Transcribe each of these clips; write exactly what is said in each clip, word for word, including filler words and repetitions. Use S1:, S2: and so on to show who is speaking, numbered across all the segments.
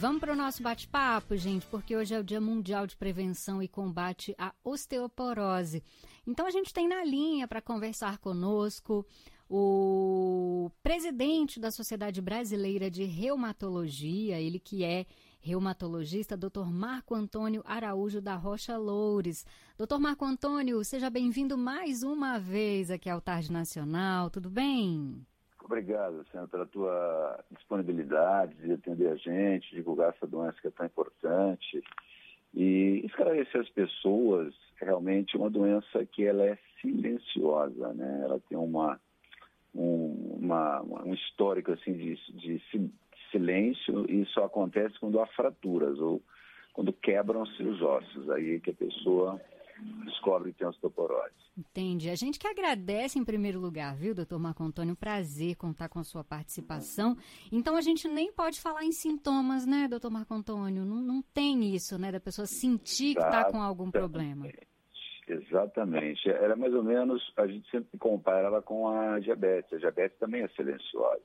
S1: Vamos para o nosso bate-papo, gente, porque hoje é o Dia Mundial de Prevenção e Combate à Osteoporose. Então, a gente tem na linha para conversar conosco o presidente da Sociedade Brasileira de Reumatologia, ele que é reumatologista, doutor Marco Antônio Araújo da Rocha Loures. doutor Marco Antônio, seja bem-vindo mais uma vez aqui ao Tarde Nacional, tudo bem?
S2: Obrigado, Luciano, pela tua disponibilidade de atender a gente, divulgar essa doença que é tão importante e esclarecer as pessoas que realmente é uma doença que ela é silenciosa, né? Ela tem uma, um, uma, um histórico assim, de, de silêncio e só acontece quando há fraturas ou quando quebram-se os ossos, aí que a pessoa descobre que tem osteoporose.
S1: Entendi. A gente que agradece em primeiro lugar, viu, doutor Marco Antônio? Prazer contar com a sua participação. Então a gente nem pode falar em sintomas, né, doutor Marco Antônio? Não, não tem isso, né, da pessoa sentir que está com algum problema.
S2: Exatamente. Era mais ou menos, a gente sempre compara ela com a diabetes. A diabetes também é silenciosa.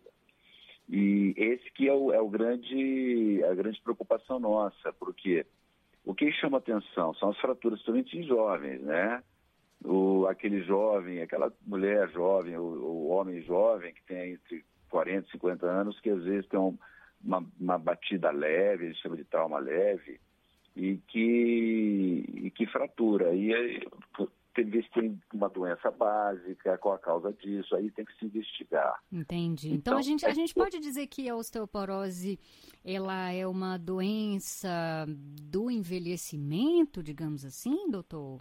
S2: E esse que é, o, é o grande, a grande preocupação nossa, porque o que chama atenção são as fraturas, principalmente em jovens, né? O, aquele jovem, aquela mulher jovem, o, o homem jovem que tem entre quarenta e cinquenta anos, que às vezes tem um, uma, uma batida leve, ele chama de trauma leve, e que, e que fratura. E aí, tem, tem uma doença básica, qual a causa disso, aí tem que se investigar.
S1: Entendi. Então, então a, gente, a gente pode dizer que a osteoporose, ela é uma doença do envelhecimento, digamos assim, doutor?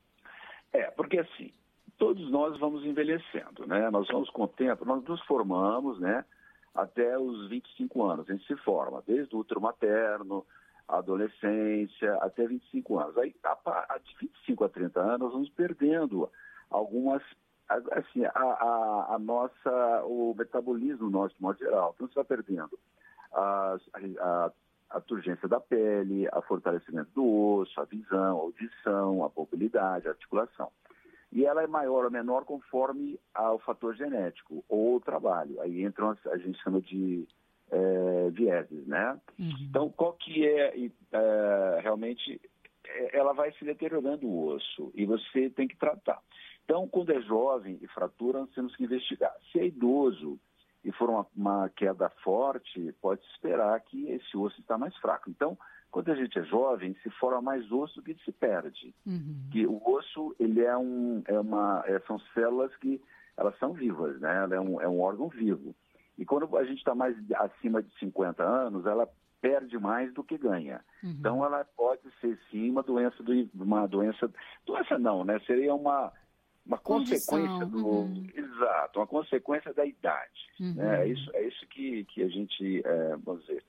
S2: É, porque assim, todos nós vamos envelhecendo, né? Nós vamos com o tempo, nós nos formamos, né? Até os vinte e cinco anos, a gente se forma, desde o útero materno, a adolescência, até vinte e cinco anos. Aí, a, de vinte e cinco a trinta anos, nós vamos perdendo algumas, assim, a, a, a nossa, o metabolismo nosso, de modo geral. Então, você vai perdendo a, a, a turgência da pele, a fortalecimento do osso, a visão, a audição, a mobilidade, a articulação. E ela é maior ou menor conforme ao fator genético ou o trabalho. Aí entram, as, a gente chama de é, vieses, né? Uhum. Então, qual que é, é, realmente, ela vai se deteriorando o osso e você tem que tratar. Então, quando é jovem e fratura, nós temos que investigar. Se é idoso e for uma, uma queda forte, pode-se esperar que esse osso está mais fraco. Então, quando a gente é jovem, se forma mais osso do que se perde. Uhum. Que o osso, ele é um, é uma, é, são células que elas são vivas, né? Ela é um, é um órgão vivo. E quando a gente está mais acima de cinquenta anos, ela perde mais do que ganha. Uhum. Então, ela pode ser, sim, uma doença, do, uma doença, doença não, né? Seria uma Uma
S1: Condição.
S2: consequência do... Uhum. Exato, uma consequência da idade. Uhum. Né? É isso, é isso que, que a gente, é, vamos dizer,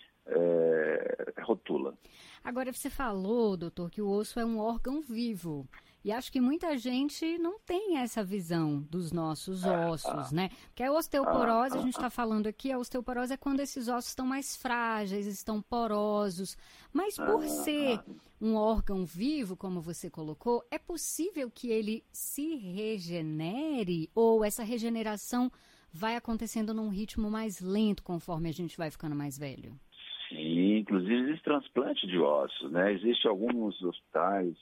S2: é, rotula.
S1: Agora, você falou, doutor, que o osso é um órgão vivo. E acho que muita gente não tem essa visão dos nossos ossos, ah, né? Porque a osteoporose, ah, a gente está falando aqui, a osteoporose é quando esses ossos estão mais frágeis, estão porosos. Mas por ah, ser um órgão vivo, como você colocou, é possível que ele se regenere ou essa regeneração vai acontecendo num ritmo mais lento conforme a gente vai ficando mais velho?
S2: Sim, inclusive existe transplante de ossos, né? Existem alguns hospitais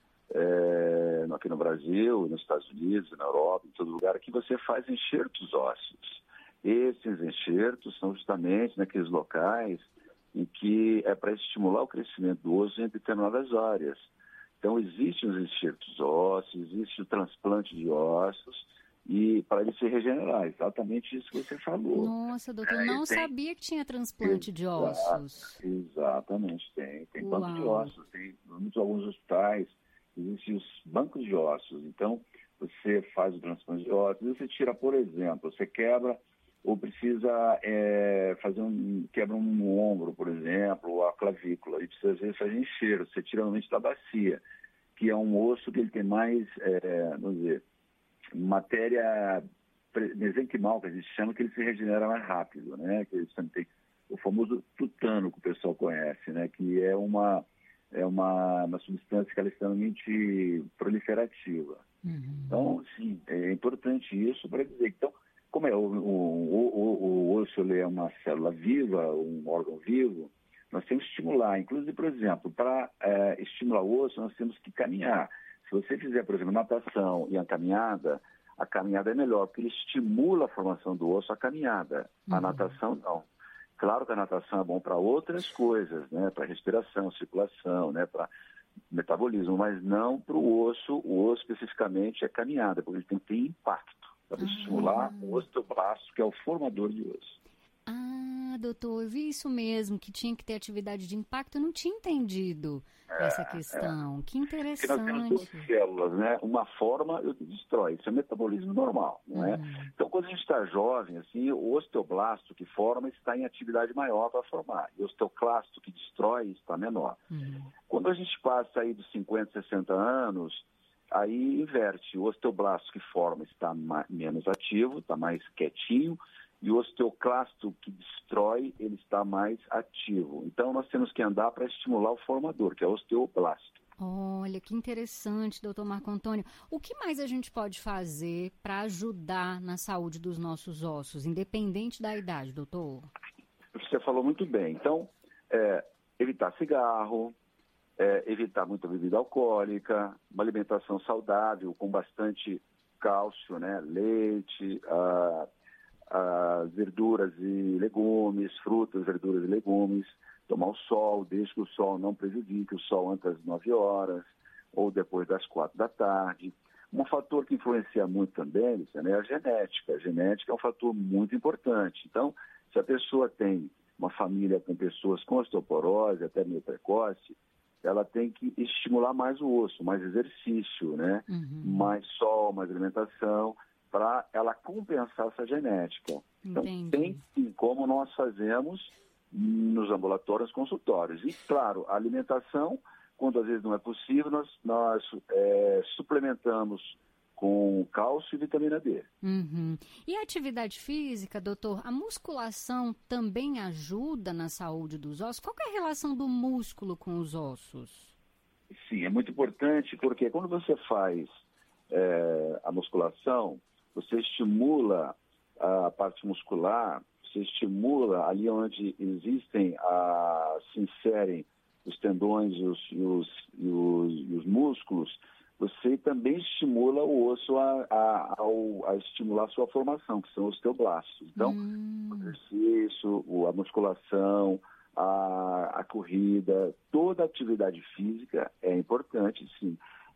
S2: é, aqui no Brasil, nos Estados Unidos, na Europa, em todo lugar, que você faz enxertos ósseos. Esses enxertos são justamente naqueles locais em que é para estimular o crescimento do osso em determinadas áreas. Então, existem os enxertos ósseos, existe o transplante de ossos, e para ele se regenerar, exatamente isso que você falou.
S1: Nossa, doutor, é, não tem... sabia que tinha transplante
S2: Exato,
S1: de ossos.
S2: Exatamente, tem. Tem Uau. banco de ossos, tem muitos, alguns hospitais, existem os bancos de ossos. Então, você faz o transplante de ossos, você tira, por exemplo, você quebra ou precisa é, fazer um, quebra um ombro, por exemplo, ou a clavícula, e precisa às vezes fazer enxerto, você tira normalmente da bacia, que é um osso que ele tem mais, é, vamos dizer, matéria mesenquimal, que a gente chama, que ele se regenera mais rápido, né? Que ele tem o famoso tutano, que o pessoal conhece, né? Que é uma, é uma, uma substância que ela é extremamente proliferativa. Uhum. Então, sim, é importante isso para dizer. Então, como é o, o, o, o, o osso ele é uma célula viva, um órgão vivo, nós temos que estimular. Inclusive, por exemplo, para é, estimular o osso, nós temos que caminhar. Se você fizer, por exemplo, natação e a caminhada, a caminhada é melhor, porque ele estimula a formação do osso, a caminhada. Uhum. A natação, não. Claro que a natação é bom para outras coisas, né? Para respiração, circulação, né? Para metabolismo, mas não para o osso. O osso, especificamente, é caminhada, porque ele tem que ter impacto para uhum. estimular o osteoblasto, que é o formador de osso.
S1: Ah, doutor, eu vi isso mesmo, que tinha que ter atividade de impacto. Eu não tinha entendido é, essa questão. É. Que interessante. Porque nós temos
S2: duas células, né? Uma forma e outra destrói. Isso é metabolismo normal, não é? Uhum. Então, quando a gente está jovem, assim, o osteoblasto que forma está em atividade maior para formar. E o osteoclasto que destrói está menor. Uhum. Quando a gente passa aí dos cinquenta, sessenta anos, aí inverte. O osteoblasto que forma está mais, menos ativo, está mais quietinho. E o osteoclasto que destrói, ele está mais ativo. Então, nós temos que andar para estimular o formador, que é o osteoblasto.
S1: Olha, que interessante, doutor Marco Antônio. O que mais a gente pode fazer para ajudar na saúde dos nossos ossos, independente da idade, doutor?
S2: Você falou muito bem. Então, é, evitar cigarro, é, evitar muita bebida alcoólica, uma alimentação saudável, com bastante cálcio, né? Leite, ah, as verduras e legumes, frutas, verduras e legumes, tomar o sol, desde que o sol não prejudique, o sol antes das nove horas ou depois das quatro da tarde. Um fator que influencia muito também, né, é a genética. A genética é um fator muito importante. Então, se a pessoa tem uma família com pessoas com osteoporose, até meio precoce, ela tem que estimular mais o osso, mais exercício, né? Uhum. Mais sol, mais alimentação, para ela compensar essa genética. Então, Entendi. Tem sim, como nós fazemos nos ambulatórios, consultórios. E, claro, a alimentação, quando às vezes não é possível, nós, nós é, suplementamos com cálcio e vitamina D.
S1: Uhum. E a atividade física, doutor, a musculação também ajuda na saúde dos ossos? Qual que é a relação do músculo com os ossos?
S2: Sim, é muito importante, porque quando você faz é, a musculação, você estimula a parte muscular, você estimula ali onde existem, a, se inserem os tendões e os, e os, e os, e os músculos, você também estimula o osso a, a, a, a estimular a sua formação, que são os osteoblastos. Então, hum. o exercício, a musculação, a, a corrida, toda atividade física é importante, sim.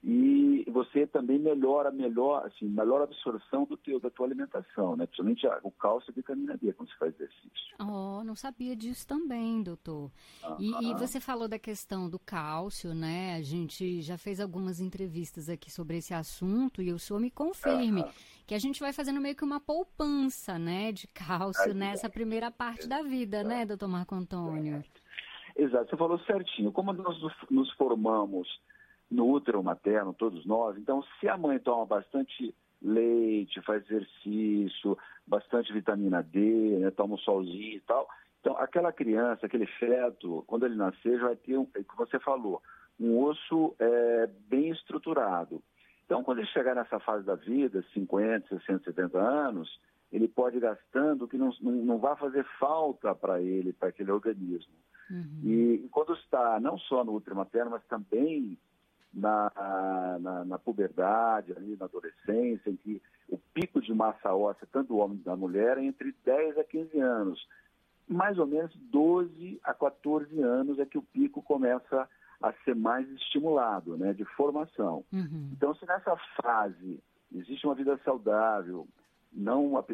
S2: E você também melhora, melhor, assim, melhor absorção do teu, da tua alimentação, né? Principalmente o cálcio e a vitamina D quando você faz exercício.
S1: Oh, não sabia disso também, doutor. Uh-huh. E, e você falou da questão do cálcio, né? A gente já fez algumas entrevistas aqui sobre esse assunto e o senhor me confirme uh-huh. que a gente vai fazendo meio que uma poupança, né, de cálcio Aí, nessa é. primeira parte da vida, é. né, doutor Marco Antônio?
S2: É. Exato, você falou certinho. Como nós nos formamos no útero materno, todos nós, então se a mãe toma bastante leite, faz exercício, bastante vitamina D, né, toma um solzinho e tal, então aquela criança, aquele feto, quando ele nascer, já vai ter, um, como você falou, um osso é, bem estruturado. Então, quando ele chegar nessa fase da vida, cinquenta, sessenta, setenta anos, ele pode ir gastando que não, não, não vai fazer falta para ele, para aquele organismo. Uhum. E, e quando está não só no útero materno, mas também Na, na, na puberdade, ali na adolescência, em que o pico de massa óssea, tanto do homem como da mulher, é entre dez a quinze anos. Mais ou menos doze a quatorze anos é que o pico começa a ser mais estimulado, né, de formação. Uhum. Então, se nessa fase existe uma vida saudável, não uma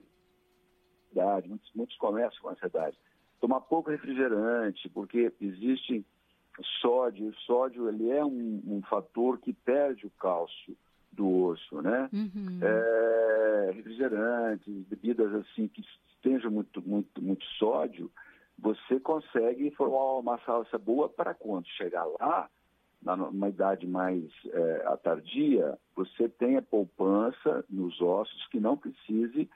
S2: ansiedade, muitos, muitos começam com ansiedade, tomar pouco refrigerante, porque existe sódio, o sódio ele é um, um fator que perde o cálcio do osso, né? Uhum. É, refrigerantes, bebidas assim que estejam muito, muito, muito sódio, você consegue formar uma massa óssea boa para quando chegar lá, na, numa idade mais é, tardia, você tenha poupança nos ossos que não precise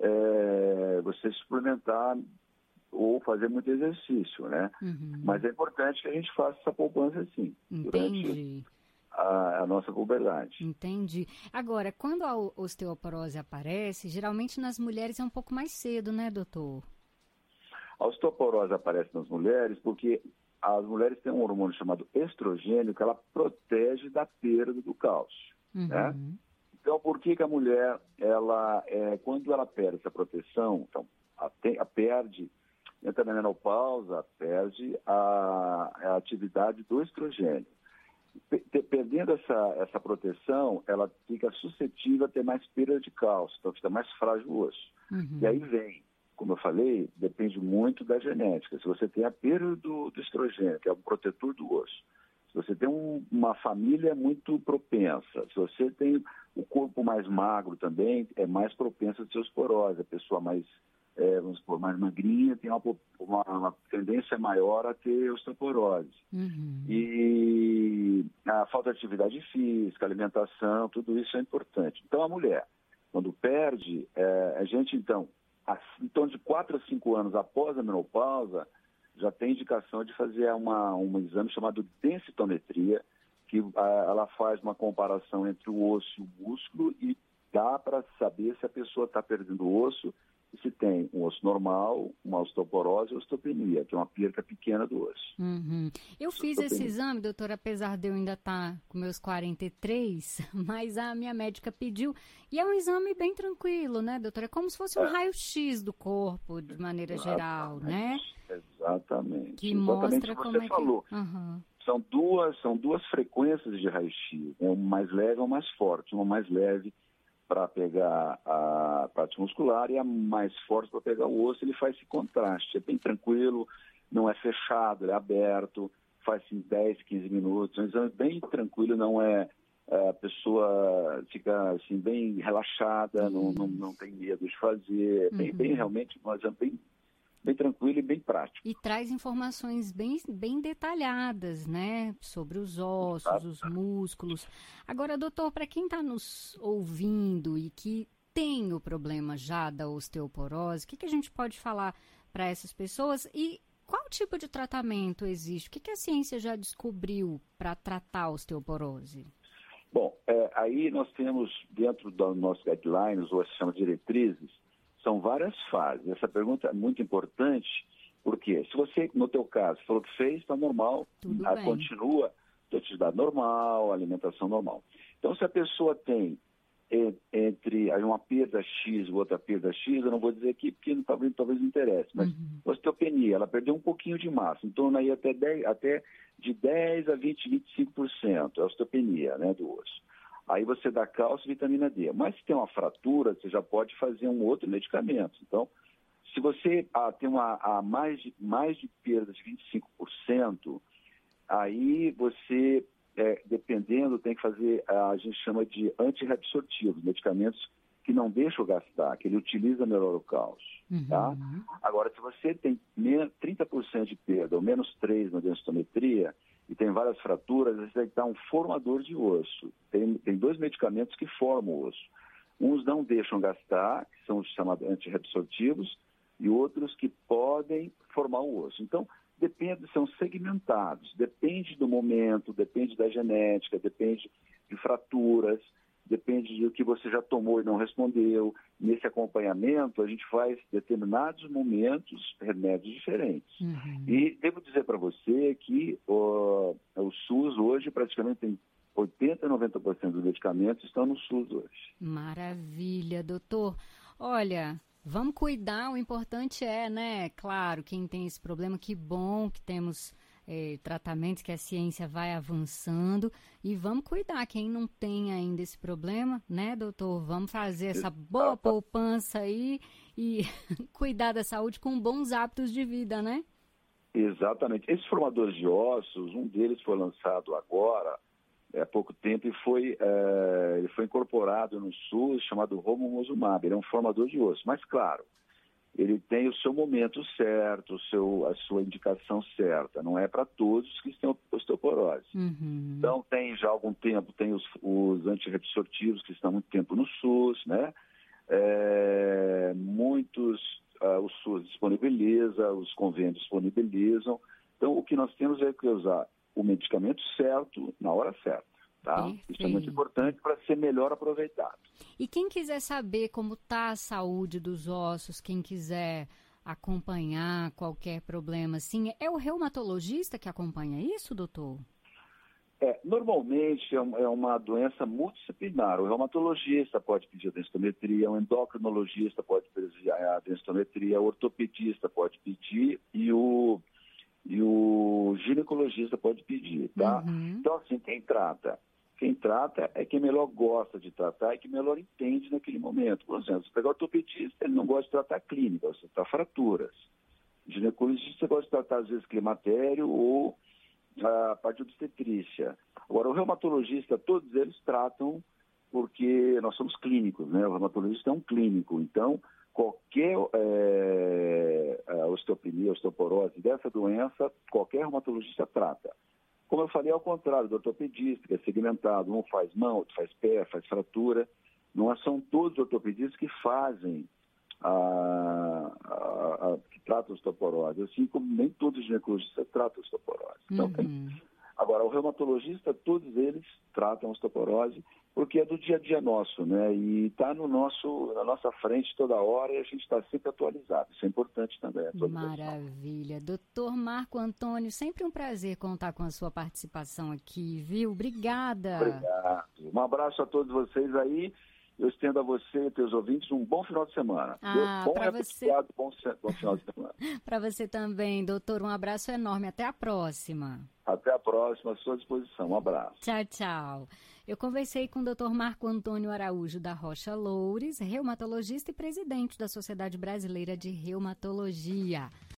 S2: é, você suplementar ou fazer muito exercício, né? Uhum. Mas é importante que a gente faça essa poupança sim.
S1: Entendi.
S2: A, a nossa puberdade.
S1: Entendi. Agora, quando a osteoporose aparece, geralmente nas mulheres é um pouco mais cedo, né, doutor?
S2: A osteoporose aparece nas mulheres porque as mulheres têm um hormônio chamado estrogênio que ela protege da perda do cálcio, uhum. né? Então, por que que a mulher, ela, é, quando ela perde essa proteção, então, a, a perde, entra na menopausa, perde a, a atividade do estrogênio. Perdendo essa, essa proteção, ela fica suscetível a ter mais perda de cálcio, então fica mais frágil o osso. Uhum. E aí vem, como eu falei, depende muito da genética. Se você tem a perda do, do estrogênio, que é o protetor do osso, se você tem um, uma família muito propensa, se você tem o corpo mais magro também, é mais propensa a ter osteoporose. A pessoa mais, é, vamos supor, mais magrinha tem uma, uma, uma tendência maior a ter osteoporose. Uhum. E a falta de atividade física, alimentação, tudo isso é importante. Então, a mulher, quando perde, é, a gente, então, em torno de quatro a cinco anos após a menopausa, já tem indicação de fazer uma, um exame chamado densitometria, que a, ela faz uma comparação entre o osso e o músculo e dá para saber se a pessoa está perdendo osso e se tem um osso normal, uma osteoporose ou osteopenia, que é uma perca pequena do osso.
S1: Uhum. Eu fiz esse exame, doutora, apesar de eu ainda estar tá com meus quarenta e três, mas a minha médica pediu, e é um exame bem tranquilo, né, doutora? É como se fosse um é. raio-x do corpo, de maneira Exatamente. geral, né?
S2: Exatamente.
S1: Que
S2: Exatamente
S1: mostra
S2: o que
S1: como
S2: você
S1: é
S2: falou.
S1: que... Uhum.
S2: São duas, são duas frequências de raio-x, né? Uma mais leve e uma mais forte. Uma mais leve para pegar a parte muscular e a mais forte para pegar o osso. Ele faz esse contraste, é bem tranquilo, não é fechado, ele é aberto, faz em dez, quinze minutos. É um exame bem tranquilo, não é, a pessoa fica assim, bem relaxada, não, não, não tem medo de fazer, é bem, uhum. bem realmente um exame bem, bem tranquilo e bem prático.
S1: E traz informações bem, bem detalhadas, né? Sobre os ossos, os músculos. Agora, doutor, para quem está nos ouvindo e que tem o problema já da osteoporose, o que, que a gente pode falar para essas pessoas? E qual tipo de tratamento existe? O que, que a ciência já descobriu para tratar a osteoporose?
S2: Bom, é, aí nós temos dentro dos nossos guidelines, ou se chama diretrizes, são várias fases. Essa pergunta é muito importante, porque se você, no teu caso, falou que fez, está normal, a, continua, atividade normal, alimentação normal. Então, se a pessoa tem entre uma perda X e outra perda X, eu não vou dizer aqui porque talvez, talvez não interesse, mas uhum. osteopenia, ela perdeu um pouquinho de massa, em torno aí até, dez, até de dez a vinte, vinte e cinco por cento, é a osteopenia, né, do osso. Aí você dá cálcio e vitamina D. Mas se tem uma fratura, você já pode fazer um outro medicamento. Então, se você ah, tem uma, a mais, de, mais de perda de vinte e cinco por cento, aí você, é, dependendo, tem que fazer, a gente chama de antirreabsortivos, medicamentos que não deixam gastar, que ele utiliza melhor o cálcio. Uhum. Tá? Agora, se você tem trinta por cento de perda, ou menos três na densitometria, e tem várias fraturas, você tem que dar um formador de osso. Tem, tem dois medicamentos que formam o osso. Uns não deixam gastar, que são os chamados antirreabsortivos, e outros que podem formar o osso. Então, depende, são segmentados, depende do momento, depende da genética, depende de fraturas, depende do que você já tomou e não respondeu. Nesse acompanhamento, a gente faz determinados momentos, remédios diferentes. Uhum. E devo dizer para você que o, o SUS hoje praticamente tem oitenta a noventa por cento dos medicamentos estão no SUS hoje.
S1: Maravilha, doutor. Olha, vamos cuidar, o importante é, né, claro, quem tem esse problema, que bom que temos é, tratamentos, que a ciência vai avançando, e vamos cuidar, quem não tem ainda esse problema, né, doutor, vamos fazer essa boa poupança aí e cuidar da saúde com bons hábitos de vida, né?
S2: Exatamente. Esses formadores de ossos, um deles foi lançado agora, há pouco tempo, e foi, é, ele foi incorporado no SUS, chamado Romosozumab. Ele é um formador de osso, mas claro, ele tem o seu momento certo, o seu, a sua indicação certa. Não é para todos que têm osteoporose. Uhum. Então, tem já há algum tempo, tem os, os antirreabsortivos que estão há muito tempo no SUS, né? É, muitos, uh, o SUS disponibiliza, os convênios disponibilizam. Então, o que nós temos é que usar o medicamento certo, na hora certa. Tá? Isso é muito importante para ser melhor aproveitado.
S1: E quem quiser saber como está a saúde dos ossos, quem quiser acompanhar qualquer problema assim? É o reumatologista que acompanha isso, doutor?
S2: É, normalmente é uma doença multidisciplinar. O reumatologista pode pedir a densitometria, o endocrinologista pode pedir a densitometria, o ortopedista pode pedir e o, e o ginecologista pode pedir, tá?
S1: Uhum.
S2: Então, assim, quem trata? Quem trata é quem melhor gosta de tratar e que melhor entende naquele momento. Por exemplo, se pegar o ortopedista, ele não gosta de tratar clínica, gosta de tratar fraturas. O ginecologista gosta de tratar, às vezes, climatério ou a parte de obstetrícia. Agora, o reumatologista, todos eles tratam porque nós somos clínicos, né? O reumatologista é um clínico, então qualquer é, osteopenia, osteoporose dessa doença, qualquer reumatologista trata. Como eu falei, ao contrário do ortopedista, que é segmentado, um faz mão, outro faz pé, faz fratura, não são todos os ortopedistas que fazem A, a, a, que trata a osteoporose, assim como nem todos os ginecologistas tratam a osteoporose. Então,
S1: uhum.
S2: tem, agora, o reumatologista, todos eles tratam a osteoporose porque é do dia a dia nosso, né? E está no nosso, na nossa frente toda hora e a gente está sempre atualizado. Isso é importante também.
S1: Maravilha. Doutor Marco Antônio, sempre um prazer contar com a sua participação aqui, viu? Obrigada.
S2: Obrigado. Um abraço a todos vocês aí. Eu estendo a você e teus ouvintes um bom final de semana.
S1: Ah,
S2: bom
S1: para você...
S2: bom, bom final de semana.
S1: Para você também, doutor. Um abraço enorme. Até a próxima.
S2: Até a próxima, à sua disposição. Um abraço.
S1: Tchau, tchau. Eu conversei com o doutor Marco Antônio Araújo da Rocha Loures, reumatologista e presidente da Sociedade Brasileira de Reumatologia.